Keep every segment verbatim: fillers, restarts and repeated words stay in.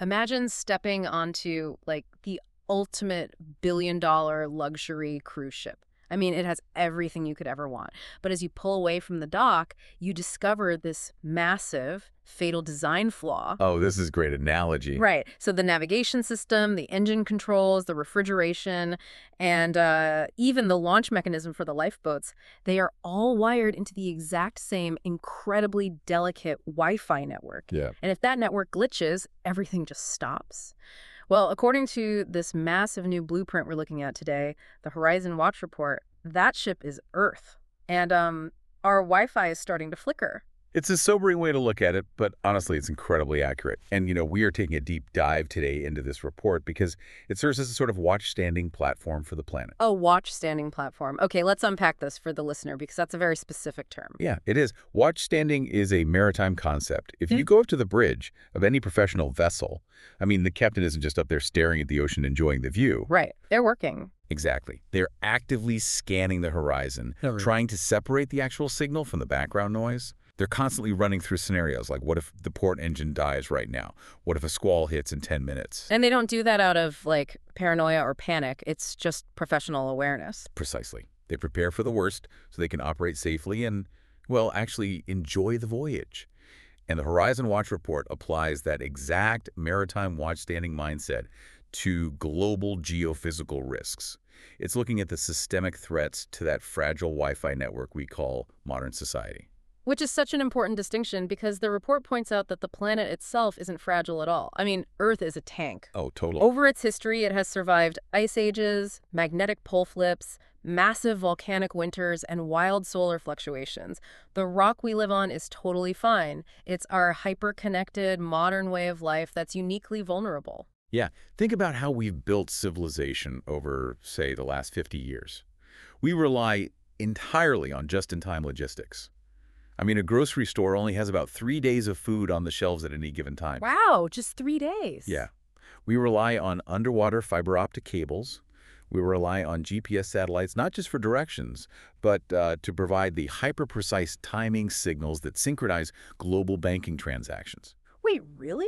Imagine stepping onto like the ultimate billion dollar luxury cruise ship. I mean, it has everything you could ever want. But as you pull away from the dock, you discover this massive fatal design flaw. Oh, this is a great analogy. Right. So the navigation system, the engine controls, the refrigeration, and uh, even the launch mechanism for the lifeboats, they are all wired into the exact same incredibly delicate Wi-Fi network. Yeah. And if that network glitches, everything just stops. Well, according to this massive new blueprint we're looking at today, the Horizon Watch Report, that ship is Earth. And um, our Wi-Fi is starting to flicker. It's a sobering way to look at it, but honestly, it's incredibly accurate. And, you know, we are taking a deep dive today into this report because it serves as a sort of watch-standing platform for the planet. A watch-standing platform. Okay, let's unpack this for the listener because that's a very specific term. Yeah, it is. Watch-standing is a maritime concept. If you go up to the bridge of any professional vessel, I mean, the captain isn't just up there staring at the ocean enjoying the view. Right. They're working. Exactly. They're actively scanning the horizon, Oh, really? trying to separate the actual signal from the background noise. They're constantly running through scenarios like, what if the port engine dies right now? What if a squall hits in ten minutes? And they don't do that out of, like, paranoia or panic. It's just professional awareness. Precisely. They prepare for the worst so they can operate safely and, well, actually enjoy the voyage. And the Horizon Watch Report applies that exact maritime watch-standing mindset to global geophysical risks. It's looking at the systemic threats to that fragile Wi-Fi network we call modern society. Which is such an important distinction because the report points out that the planet itself isn't fragile at all. I mean, Earth is a tank. Oh, totally. Over its history, it has survived ice ages, magnetic pole flips, massive volcanic winters, and wild solar fluctuations. The rock we live on is totally fine. It's our hyper-connected, modern way of life that's uniquely vulnerable. Yeah, think about how we've built civilization over, say, the last fifty years. We rely entirely on just-in-time logistics. I mean, a grocery store only has about three days of food on the shelves at any given time. Wow, just three days. Yeah. We rely on underwater fiber optic cables. We rely on G P S satellites, not just for directions, but uh, to provide the hyper-precise timing signals that synchronize global banking transactions. Wait, really?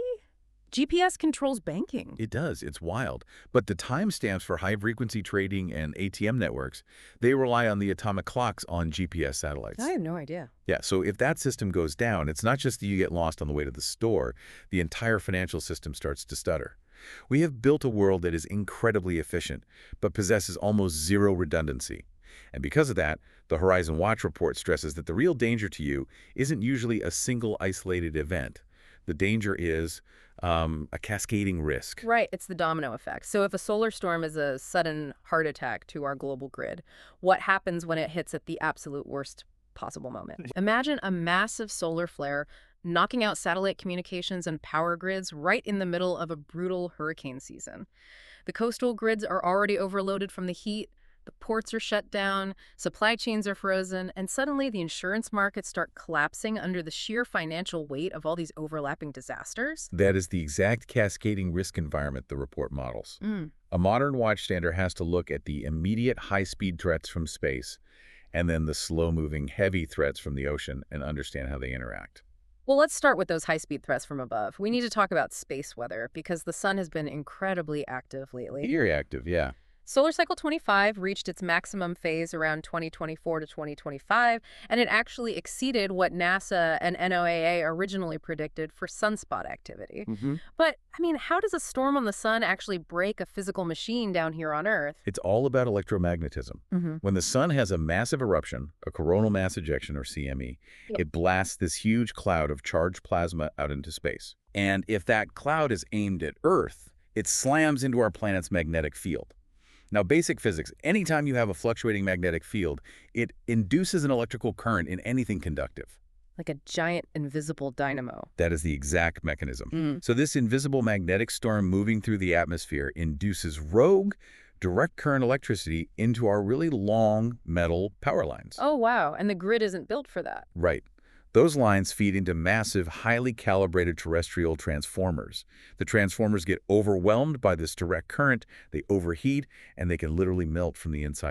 G P S controls banking. It does. It's wild. But the timestamps for high-frequency trading and A T M networks, they rely on the atomic clocks on G P S satellites. I have no idea. Yeah, so if that system goes down, it's not just that you get lost on the way to the store. The entire financial system starts to stutter. We have built a world that is incredibly efficient, but possesses almost zero redundancy. And because of that, the Horizon Watch Report stresses that the real danger to you isn't usually a single isolated event. The danger is um, a cascading risk. Right, it's the domino effect. So if a solar storm is a sudden heart attack to our global grid, what happens when it hits at the absolute worst possible moment? Imagine a massive solar flare knocking out satellite communications and power grids right in the middle of a brutal hurricane season. The coastal grids are already overloaded from the heat, the ports are shut down, supply chains are frozen, and suddenly the insurance markets start collapsing under the sheer financial weight of all these overlapping disasters. That is the exact cascading risk environment the report models. Mm. A modern watchstander has to look at the immediate high-speed threats from space and then the slow-moving heavy threats from the ocean and understand how they interact. Well, let's start with those high-speed threats from above. We need to talk about space weather because the sun has been incredibly active lately. Very active, yeah. Solar Cycle twenty-five reached its maximum phase around twenty twenty-four to twenty twenty-five, and it actually exceeded what NASA and N O A A originally predicted for sunspot activity. Mm-hmm. But, I mean, how does a storm on the sun actually break a physical machine down here on Earth? It's all about electromagnetism. Mm-hmm. When the sun has a massive eruption, a coronal mass ejection, or C M E, Yep. it blasts this huge cloud of charged plasma out into space. And if that cloud is aimed at Earth, it slams into our planet's magnetic field. Now, basic physics, anytime you have a fluctuating magnetic field, it induces an electrical current in anything conductive. Like a giant invisible dynamo. That is the exact mechanism. Mm. So this invisible magnetic storm moving through the atmosphere induces rogue, direct current electricity into our really long metal power lines. Oh, wow. And the grid isn't built for that. Right. Those lines feed into massive, highly calibrated terrestrial transformers. The transformers get overwhelmed by this direct current, they overheat, and they can literally melt from the inside out.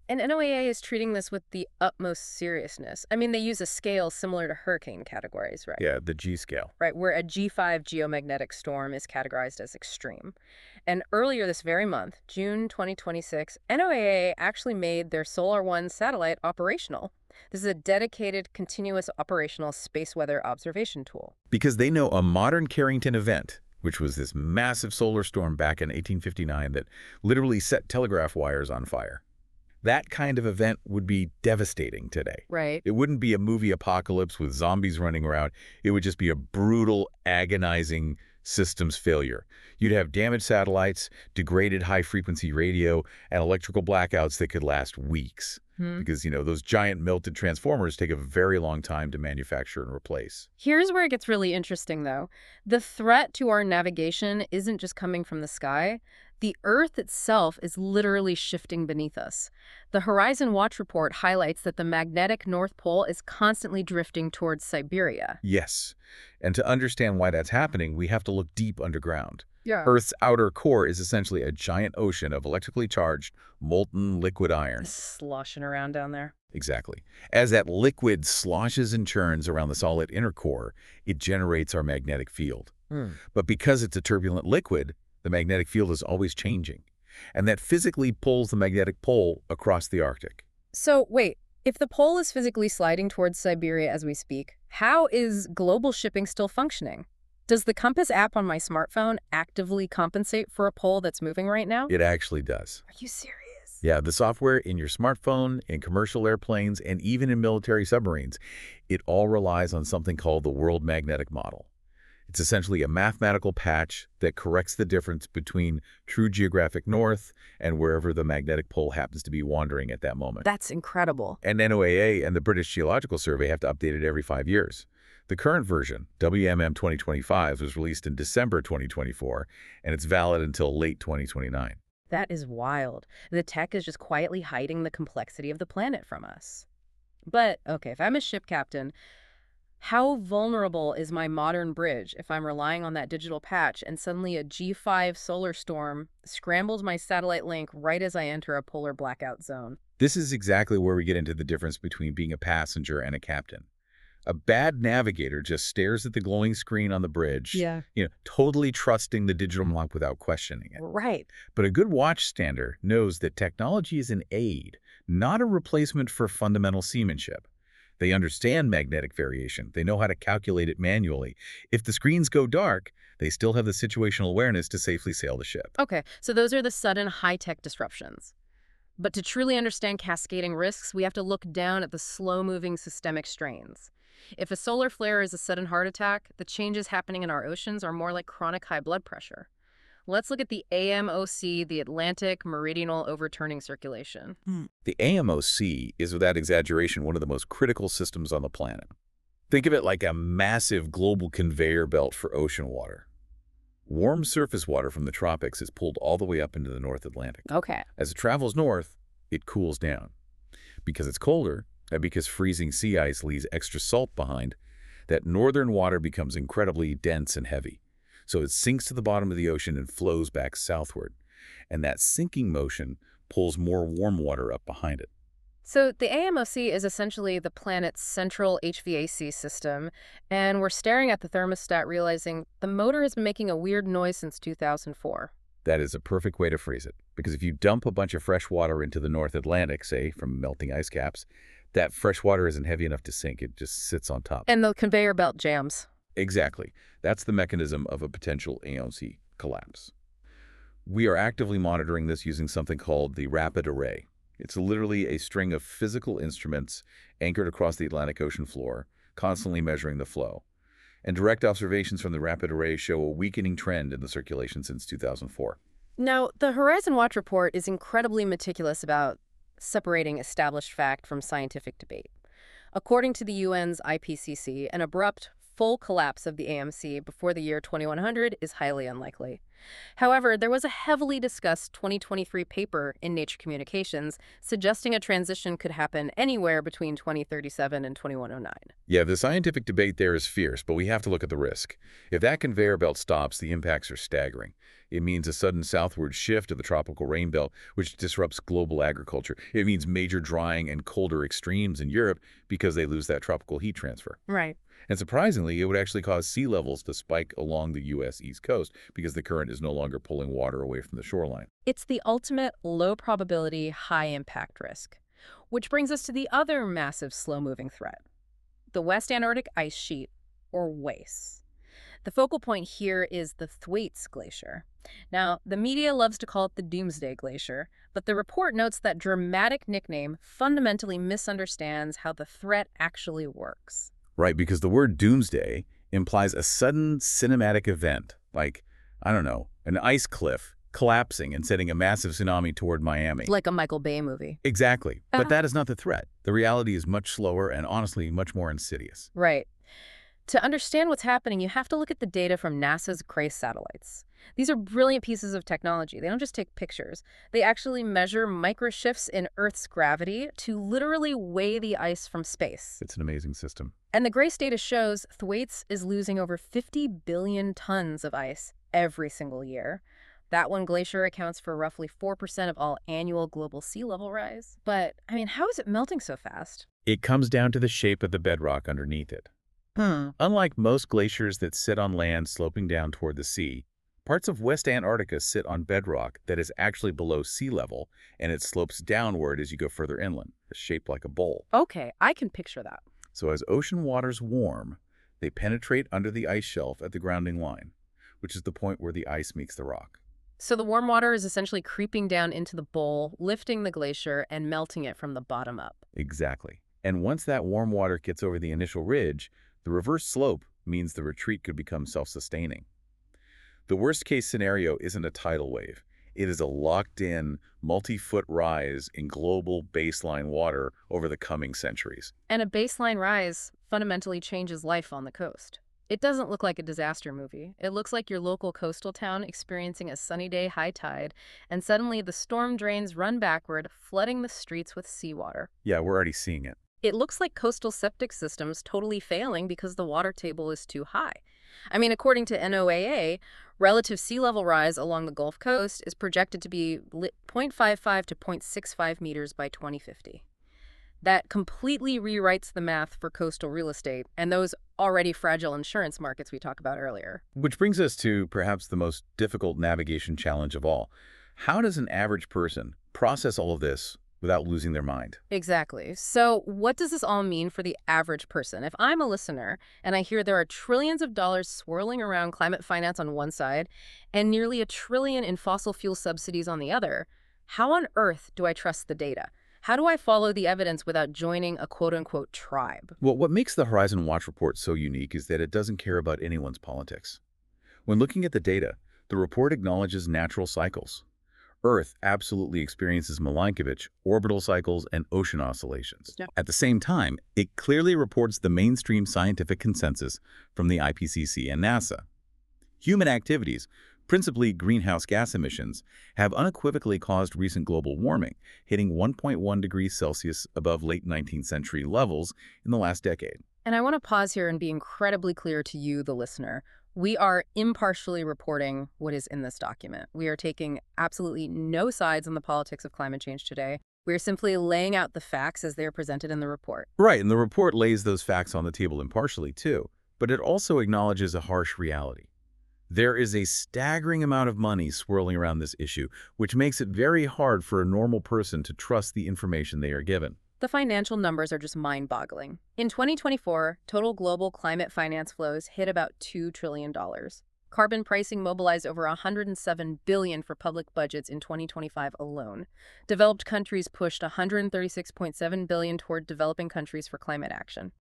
And N O A A is treating this with the utmost seriousness. I mean, they use a scale similar to hurricane categories, right? Yeah, the G scale. Right, where a G five geomagnetic storm is categorized as extreme. And earlier this very month, June twenty twenty-six, N O A A actually made their Solar One satellite operational. This is a dedicated, continuous operational space weather observation tool. Because they know a modern Carrington event, which was this massive solar storm back in eighteen fifty-nine that literally set telegraph wires on fire. That kind of event would be devastating today. Right. It wouldn't be a movie apocalypse with zombies running around. It would just be a brutal, agonizing systems failure. You'd have damaged satellites, degraded high-frequency radio, and electrical blackouts that could last weeks. Hmm. Because, you know, those giant melted transformers take a very long time to manufacture and replace. Here's where it gets really interesting, though. The threat to our navigation isn't just coming from the sky. The Earth itself is literally shifting beneath us. The Horizon Watch report highlights that the magnetic North Pole is constantly drifting towards Siberia. Yes. And to understand why that's happening, we have to look deep underground. Yeah. Earth's outer core is essentially a giant ocean of electrically charged, molten liquid iron. Sloshing around down there. Exactly. As that liquid sloshes and churns around the solid inner core, it generates our magnetic field. Hmm. But because it's a turbulent liquid, the magnetic field is always changing. And that physically pulls the magnetic pole across the Arctic. So, wait. If the pole is physically sliding towards Siberia as we speak, how is global shipping still functioning? Does the Compass app on my smartphone actively compensate for a pole that's moving right now? It actually does. Are you serious? Yeah, the software in your smartphone, in commercial airplanes, and even in military submarines, it all relies on something called the World Magnetic Model. It's essentially a mathematical patch that corrects the difference between true geographic north and wherever the magnetic pole happens to be wandering at that moment. That's incredible. And N O A A and the British Geological Survey have to update it every five years. The current version, W M M twenty twenty-five, was released in December twenty twenty-four, and it's valid until late twenty twenty-nine. That is wild. The tech is just quietly hiding the complexity of the planet from us. But, okay, if I'm a ship captain, how vulnerable is my modern bridge if I'm relying on that digital patch and suddenly a G five solar storm scrambles my satellite link right as I enter a polar blackout zone? This is exactly where we get into the difference between being a passenger and a captain. A bad navigator just stares at the glowing screen on the bridge, Yeah. you know, totally trusting the digital map without questioning it. Right. But a good watchstander knows that technology is an aid, not a replacement for fundamental seamanship. They understand magnetic variation. They know how to calculate it manually. If the screens go dark, they still have the situational awareness to safely sail the ship. Okay, so those are the sudden high-tech disruptions. But to truly understand cascading risks, we have to look down at the slow-moving systemic strains. If a solar flare is a sudden heart attack, the changes happening in our oceans are more like chronic high blood pressure. Let's look at the A M O C, the Atlantic Meridional Overturning Circulation. The A M O C is, without exaggeration, one of the most critical systems on the planet. Think of it like a massive global conveyor belt for ocean water. Warm surface water from the tropics is pulled all the way up into the North Atlantic. Okay. As it travels north, it cools down. Because it's colder, and because freezing sea ice leaves extra salt behind, that northern water becomes incredibly dense and heavy. So it sinks to the bottom of the ocean and flows back southward. And that sinking motion pulls more warm water up behind it. So the A M O C is essentially the planet's central H V A C system, and we're staring at the thermostat realizing the motor has been making a weird noise since two thousand four. That is a perfect way to phrase it. Because if you dump a bunch of fresh water into the North Atlantic, say, from melting ice caps, that fresh water isn't heavy enough to sink. It just sits on top. And the conveyor belt jams. Exactly. That's the mechanism of a potential A M O C collapse. We are actively monitoring this using something called the Rapid Array. It's literally a string of physical instruments anchored across the Atlantic Ocean floor, constantly measuring the flow. And direct observations from the Rapid Array show a weakening trend in the circulation since two thousand four. Now, the Horizon Watch report is incredibly meticulous about separating established fact from scientific debate. According to the U N's I P C C, an abrupt full collapse of the A M C before the year twenty-one hundred is highly unlikely. However, there was a heavily discussed twenty twenty-three paper in Nature Communications suggesting a transition could happen anywhere between twenty thirty-seven and twenty-one oh nine. Yeah, the scientific debate there is fierce, but we have to look at the risk. If that conveyor belt stops, the impacts are staggering. It means a sudden southward shift of the tropical rain belt, which disrupts global agriculture. It means major drying and colder extremes in Europe because they lose that tropical heat transfer. Right. And surprisingly, it would actually cause sea levels to spike along the U S East Coast because the current is no longer pulling water away from the shoreline. It's the ultimate low-probability, high-impact risk. Which brings us to the other massive slow-moving threat, the West Antarctic Ice Sheet, or WAIS. The focal point here is the Thwaites Glacier. Now, the media loves to call it the Doomsday Glacier, but the report notes that dramatic nickname fundamentally misunderstands how the threat actually works. Right, because the word doomsday implies a sudden cinematic event, like, I don't know, an ice cliff collapsing and sending a massive tsunami toward Miami. Like a Michael Bay movie. Exactly. Uh, But that is not the threat. The reality is much slower and honestly much more insidious. Right. To understand what's happening, you have to look at the data from NASA's GRACE satellites. These are brilliant pieces of technology. They don't just take pictures. They actually measure microshifts in Earth's gravity to literally weigh the ice from space. It's an amazing system. And the GRACE data shows Thwaites is losing over fifty billion tons of ice every single year. That one glacier accounts for roughly four percent of all annual global sea level rise. But, I mean, how is it melting so fast? It comes down to the shape of the bedrock underneath it. Hmm. Unlike most glaciers that sit on land sloping down toward the sea, parts of West Antarctica sit on bedrock that is actually below sea level, and it slopes downward as you go further inland, shaped like a bowl. Okay, I can picture that. So as ocean waters warm, they penetrate under the ice shelf at the grounding line, which is the point where the ice meets the rock. So the warm water is essentially creeping down into the bowl, lifting the glacier, and melting it from the bottom up. Exactly. And once that warm water gets over the initial ridge, the reverse slope means the retreat could become self-sustaining. The worst-case scenario isn't a tidal wave. It is a locked-in, multi-foot rise in global baseline water over the coming centuries. And a baseline rise fundamentally changes life on the coast. It doesn't look like a disaster movie. It looks like your local coastal town experiencing a sunny day high tide, and suddenly the storm drains run backward, flooding the streets with seawater. Yeah, we're already seeing it. It looks like coastal septic systems totally failing because the water table is too high. I mean, according to N O A A, relative sea level rise along the Gulf Coast is projected to be zero point five five to zero point six five meters by twenty fifty. That completely rewrites the math for coastal real estate and those already fragile insurance markets we talked about earlier. Which brings us to perhaps the most difficult navigation challenge of all. How does an average person process all of this without losing their mind? Exactly. So what does this all mean for the average person? If I'm a listener and I hear there are trillions of dollars swirling around climate finance on one side and nearly a trillion in fossil fuel subsidies on the other, how on earth do I trust the data? How do I follow the evidence without joining a quote-unquote tribe? Well, what makes the Horizon Watch report so unique is that it doesn't care about anyone's politics. When looking at the data, the report acknowledges natural cycles. Earth absolutely experiences Milankovitch, orbital cycles, and ocean oscillations. Yeah. At the same time, it clearly reports the mainstream scientific consensus from the I P C C and NASA. Human activities, principally greenhouse gas emissions, have unequivocally caused recent global warming, hitting one point one degrees Celsius above late nineteenth century levels in the last decade. And I want to pause here and be incredibly clear to you, the listener. We are impartially reporting what is in this document. We are taking absolutely no sides on the politics of climate change today. We are simply laying out the facts as they are presented in the report. Right, and the report lays those facts on the table impartially too, but it also acknowledges a harsh reality. There is a staggering amount of money swirling around this issue, which makes it very hard for a normal person to trust the information they are given. The financial numbers are just mind-boggling. In twenty twenty-four, total global climate finance flows hit about two trillion dollars. Carbon pricing mobilized over one hundred seven billion dollars for public budgets in twenty twenty-five alone. Developed countries pushed one hundred thirty-six point seven billion dollars toward developing countries for climate action.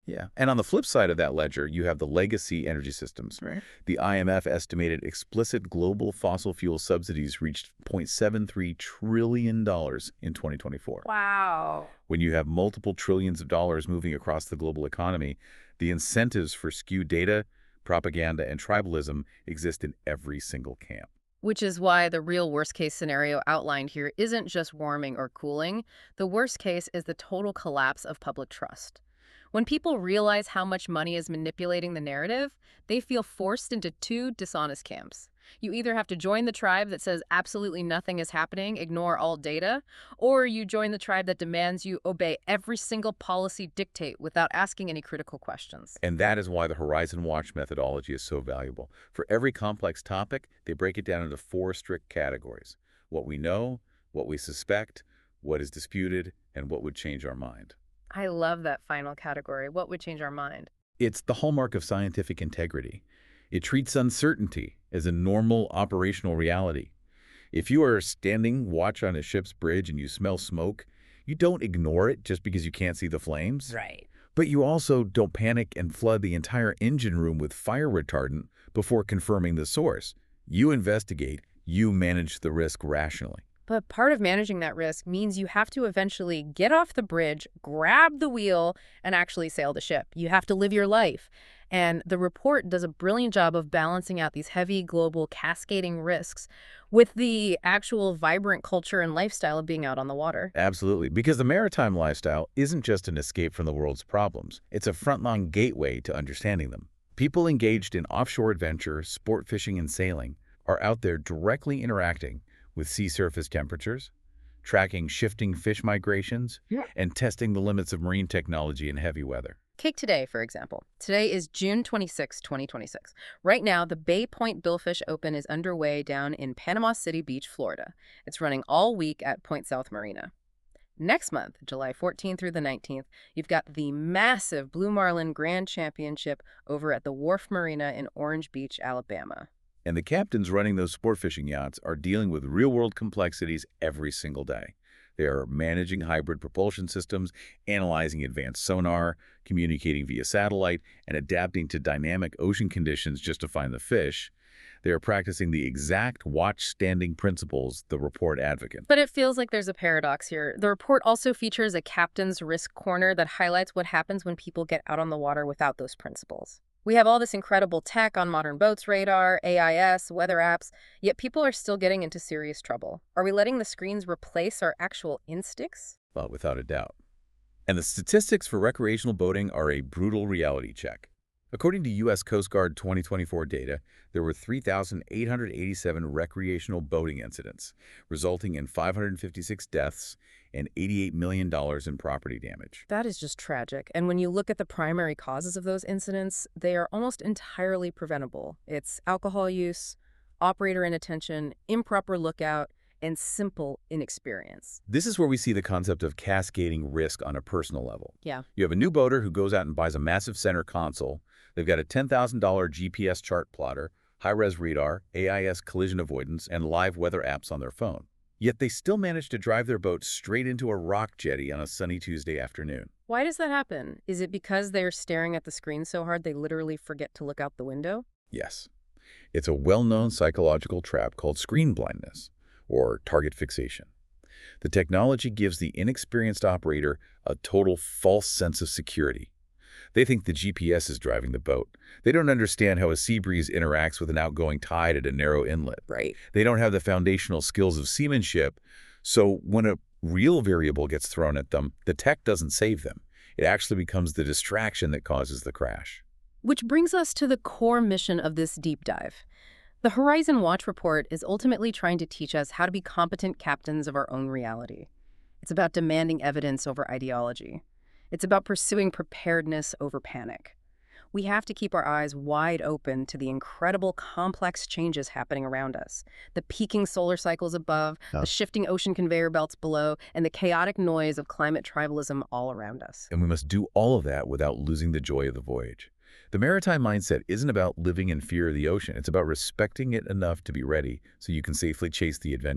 Yeah. And on the flip side of that ledger, you have the legacy energy systems. Right. The I M F estimated explicit global fossil fuel subsidies reached zero point seven three trillion dollars in twenty twenty-four. Wow. When you have multiple trillions of dollars moving across the global economy, the incentives for skewed data, propaganda, and tribalism exist in every single camp. Which is why the real worst-case scenario outlined here isn't just warming or cooling. The worst case is the total collapse of public trust. When people realize how much money is manipulating the narrative, they feel forced into two dishonest camps. You either have to join the tribe that says absolutely nothing is happening, ignore all data, or you join the tribe that demands you obey every single policy dictate without asking any critical questions. And that is why the Horizon Watch methodology is so valuable. For every complex topic, they break it down into four strict categories: what we know, what we suspect, what is disputed, and what would change our mind. I love that final category. What would change our mind? It's the hallmark of scientific integrity. It treats uncertainty as a normal operational reality. If you are standing watch on a ship's bridge and you smell smoke, you don't ignore it just because you can't see the flames. Right. But you also don't panic and flood the entire engine room with fire retardant before confirming the source. You investigate, you manage the risk rationally. But part of managing that risk means you have to eventually get off the bridge, grab the wheel, and actually sail the ship. You have to live your life. And the report does a brilliant job of balancing out these heavy global cascading risks with the actual vibrant culture and lifestyle of being out on the water. Absolutely, because the maritime lifestyle isn't just an escape from the world's problems. It's a frontline gateway to understanding them. People engaged in offshore adventure, sport fishing, and sailing are out there directly interacting with sea surface temperatures, tracking shifting fish migrations, Yeah. and testing the limits of marine technology in heavy weather. Take today, for example. Today is June twenty-sixth, twenty twenty-six. Right now, the Bay Point Billfish Open is underway down in Panama City Beach, Florida. It's running all week at Point South Marina. Next month, July fourteenth through the nineteenth, you've got the massive Blue Marlin Grand Championship over at the Wharf Marina in Orange Beach, Alabama. And the captains running those sport fishing yachts are dealing with real-world complexities every single day. They are managing hybrid propulsion systems, analyzing advanced sonar, communicating via satellite, and adapting to dynamic ocean conditions just to find the fish. They are practicing the exact watch-standing principles the report advocates. But it feels like there's a paradox here. The report also features a captain's risk corner that highlights what happens when people get out on the water without those principles. We have all this incredible tech on modern boats, radar, A I S, weather apps, yet people are still getting into serious trouble. Are we letting the screens replace our actual instincts? Well, without a doubt. And the statistics for recreational boating are a brutal reality check. According to U S Coast Guard twenty twenty-four data, there were three thousand eight hundred eighty-seven recreational boating incidents, resulting in five hundred fifty-six deaths and eighty-eight million dollars in property damage. That is just tragic. And when you look at the primary causes of those incidents, they are almost entirely preventable. It's alcohol use, operator inattention, improper lookout, and simple inexperience. This is where we see the concept of cascading risk on a personal level. Yeah. You have a new boater who goes out and buys a massive center console. They've got a ten thousand dollar G P S chart plotter, high-res radar, A I S collision avoidance, and live weather apps on their phone. Yet they still manage to drive their boat straight into a rock jetty on a sunny Tuesday afternoon. Why does that happen? Is it because they're staring at the screen so hard they literally forget to look out the window? Yes. It's a well-known psychological trap called screen blindness, or target fixation. The technology gives the inexperienced operator a total false sense of security. They think the G P S is driving the boat. They don't understand how a sea breeze interacts with an outgoing tide at a narrow inlet. Right. They don't have the foundational skills of seamanship, so when a real variable gets thrown at them, the tech doesn't save them. It actually becomes the distraction that causes the crash. Which brings us to the core mission of this deep dive. The Horizon Watch report is ultimately trying to teach us how to be competent captains of our own reality. It's about demanding evidence over ideology. It's about pursuing preparedness over panic. We have to keep our eyes wide open to the incredible complex changes happening around us. The peaking solar cycles above, Oh. the shifting ocean conveyor belts below, and the chaotic noise of climate tribalism all around us. And we must do all of that without losing the joy of the voyage. The maritime mindset isn't about living in fear of the ocean. It's about respecting it enough to be ready so you can safely chase the adventure.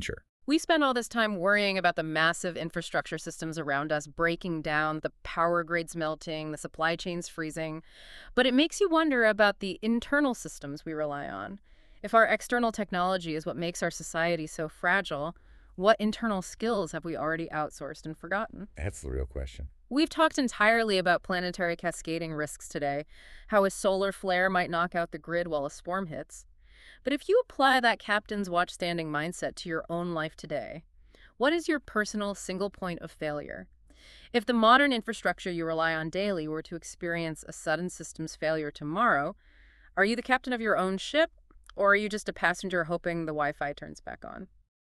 We spend all this time worrying about the massive infrastructure systems around us breaking down, the power grids melting, the supply chains freezing. But it makes you wonder about the internal systems we rely on. If our external technology is what makes our society so fragile, what internal skills have we already outsourced and forgotten? That's the real question. We've talked entirely about planetary cascading risks today, how a solar flare might knock out the grid while a storm hits. But if you apply that captain's watch standing mindset to your own life today, what is your personal single point of failure? If the modern infrastructure you rely on daily were to experience a sudden systems failure tomorrow, are you the captain of your own ship, or are you just a passenger hoping the Wi-Fi turns back on?